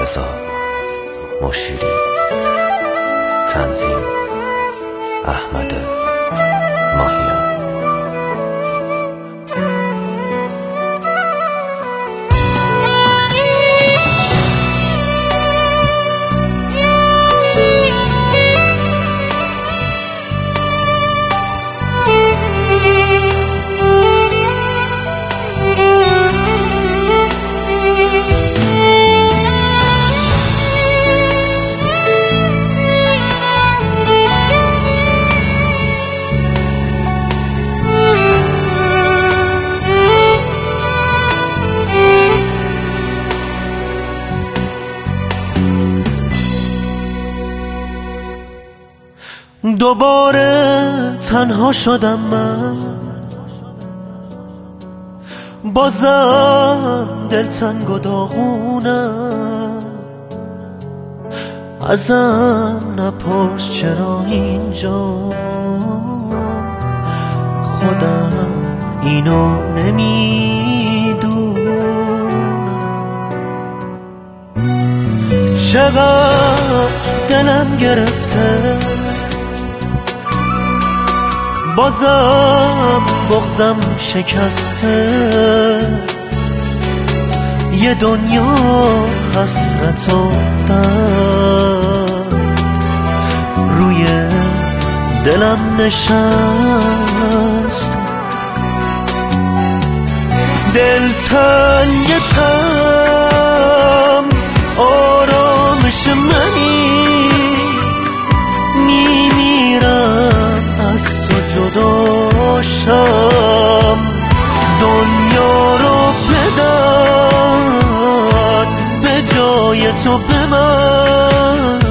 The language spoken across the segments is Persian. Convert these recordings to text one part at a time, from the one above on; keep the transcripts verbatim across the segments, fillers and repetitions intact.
رضا مشیری، تنظیم احمد ماهیان. دوباره تنها شدم من، بازم دلتنگ و داغونم. ازم نپرس چرا اینجا، خودم اینو نمیدونم. چقدر دلم گرفته، بازم بغضم شکسته. یه دنیا حسرت و درد روی دلم نشست. دلتنگتم آرامش منی، میمیرم از تو جداشم. دنیا رو بدن به جای تو به من،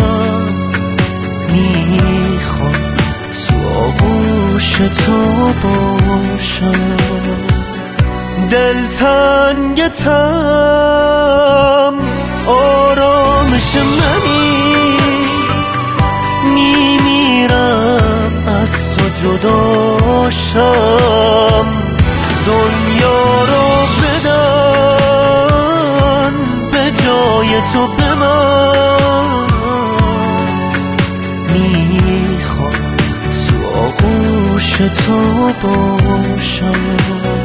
میخوام تو آغوش تو باشم. دلتنگتم آرامش منی، میمیرم از تو جداشم. دنیا رو بدن به جای تو به من، میخوام تو آغوش تو باشم.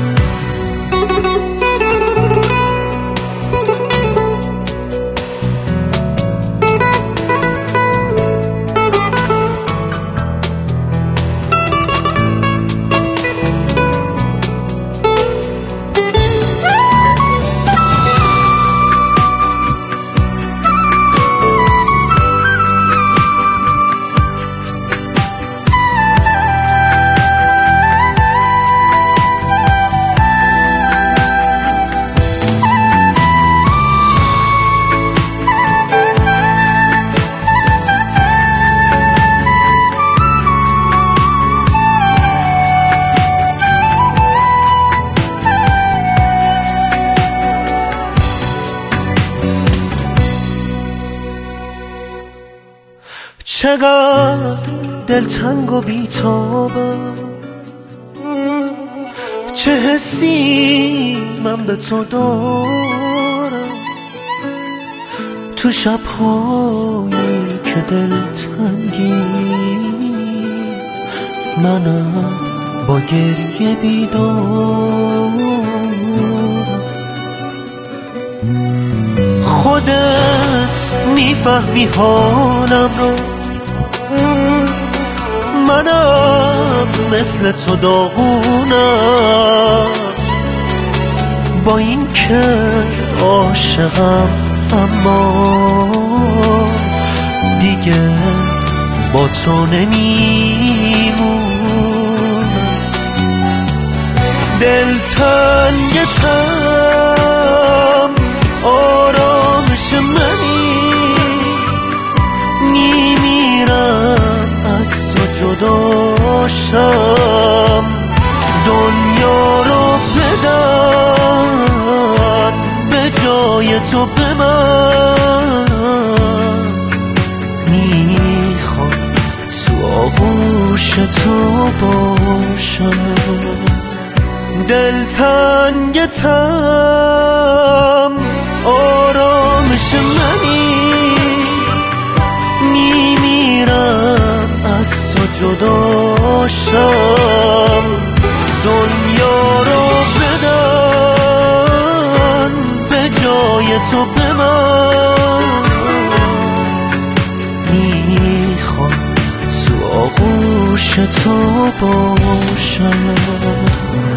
چقدر دلتنگ و بی‌تابم، چه حسی من به تو دارم. تو شب‌هایی که دلتنگی، منم با گریه بیدارم. خودت میفهمی حالم رو، منم مثل تو داغونم. با این که عاشقم اما دیگه با تو نمیمونم. دلتنگتم آرامش منی، میمیرم از تو جداشم. دنیا رو بدن به جای تو به من، میخوام تو آغوش تو باشم. دلتنگتم آرامش جدا شم. دنیا رو بدن به جای تو به من، میخوام تو آغوش تو باشم.